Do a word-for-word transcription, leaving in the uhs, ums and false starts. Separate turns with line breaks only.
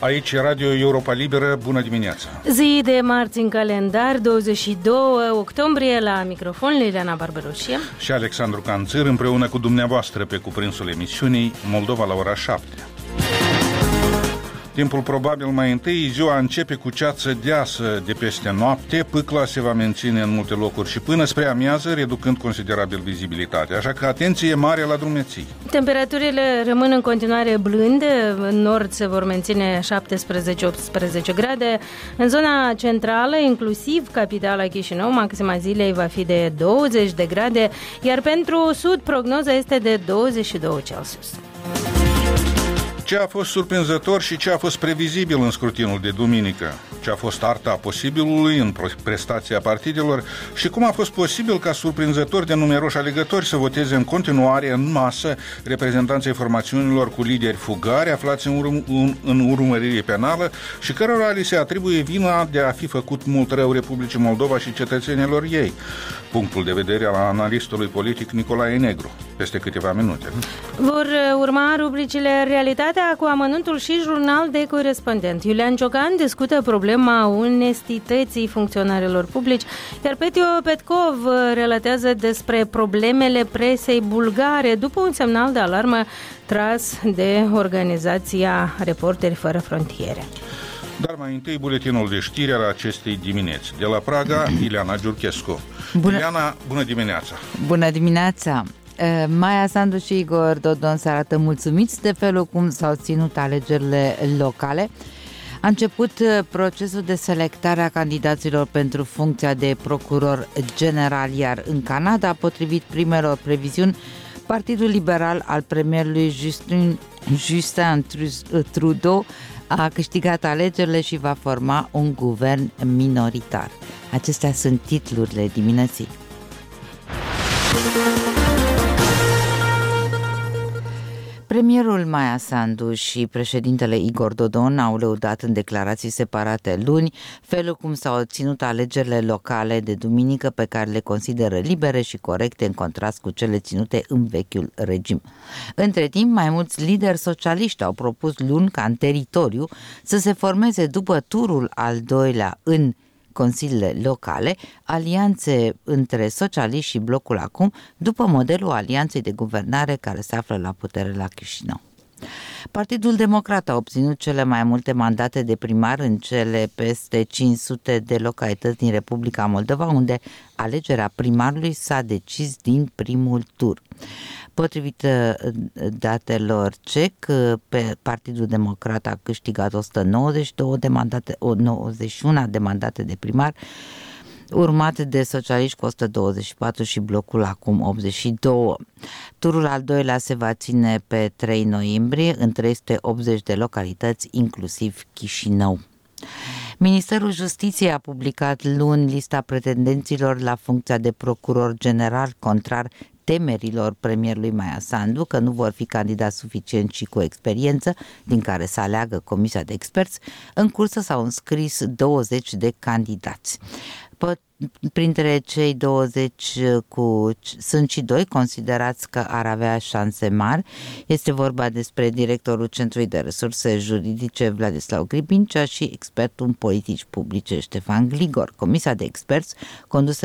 Aici Radio Europa Liberă, bună dimineața!
Zi de marți în calendar, douăzeci și doi octombrie, la microfon Liliana Barberoșie
și Alexandru Canțir, împreună cu dumneavoastră pe cuprinsul emisiunii Moldova la ora șapte. Timpul probabil mai întâi, ziua începe cu ceață deasă de peste noapte, pâcla se va menține în multe locuri și până spre amiază, reducând considerabil vizibilitatea, așa că atenție mare la drumeții.
Temperaturile rămân în continuare blânde, în nord se vor menține șaptesprezece optsprezece grade, în zona centrală, inclusiv capitala Chișinău, maxima zilei va fi de douăzeci de grade, iar pentru sud prognoza este de douăzeci și doi Celsius.
Ce a fost surprinzător și ce a fost previzibil în scrutinul de duminică? Ce a fost arta posibilului în prestația partidelor și cum a fost posibil ca surprinzător de numeroși alegători să voteze în continuare în masă reprezentanții formațiunilor cu lideri fugari aflați în, urm- în urmărire penală și cărora li se atribuie vina de a fi făcut mult rău Republicii Moldova și cetățenilor ei. Punctul de vedere al analistului politic Nicolae Negru, peste câteva minute.
Vor urma rubricile Realitatea cu amănuntul și Jurnal de corespondent. Iulian Ciocan discută problema onestității funcționarilor publici, iar Petio Petkov relatează despre problemele presei bulgare după un semnal de alarmă tras de organizația Reporteri Fără Frontiere.
Dar mai întâi buletinul de știri al acestei dimineți. De la Praga, Ileana Giurchescu.
Bună.
Ileana, bună dimineața!
Bună dimineața! Maia Sandu și Igor Dodon se arată mulțumiți de felul cum s-au ținut alegerile locale. A început procesul de selectare a candidaților pentru funcția de procuror general, iar în Canada, potrivit primelor previziuni, Partidul Liberal al premierului Justin, Justin Trudeau a câștigat alegerile și va forma un guvern minoritar. Acestea sunt titlurile dimineții. Premierul Maia Sandu și președintele Igor Dodon au lăudat în declarații separate luni felul cum s-au ținut alegerile locale de duminică, pe care le consideră libere și corecte în contrast cu cele ținute în vechiul regim. Între timp, mai mulți lideri socialiști au propus luni ca în teritoriu să se formeze după turul al doilea în consiliile locale, alianțe între socialiști și blocul acum, după modelul alianței de guvernare care se află la putere la Chișinău. Partidul Democrat a obținut cele mai multe mandate de primar în cele peste cinci sute de localități din Republica Moldova, unde alegerea primarului s-a decis din primul tur. Potrivit datelor C E C, pe Partidul Democrat a câștigat o sută nouăzeci și doi de mandate, nouăzeci și unu de mandate de primar, urmat de socialiști cu o sută douăzeci și patru și blocul acum optzeci și doi. Turul al doilea se va ține pe trei noiembrie în trei sute optzeci de localități, inclusiv Chișinău. Ministerul Justiției a publicat luni lista pretendenților la funcția de procuror general, contrar temerilor premierului Maia Sandu că nu vor fi candidați suficient și cu experiență, din care să aleagă comisia de experți. În cursă s-au înscris douăzeci de candidați. Printre cei douăzeci cu, sunt și doi considerați că ar avea șanse mari. Este vorba despre directorul Centrului de Resurse Juridice Vladislav Gribincea și expertul în politici publice Ștefan Gligor. Comisia de experți condusă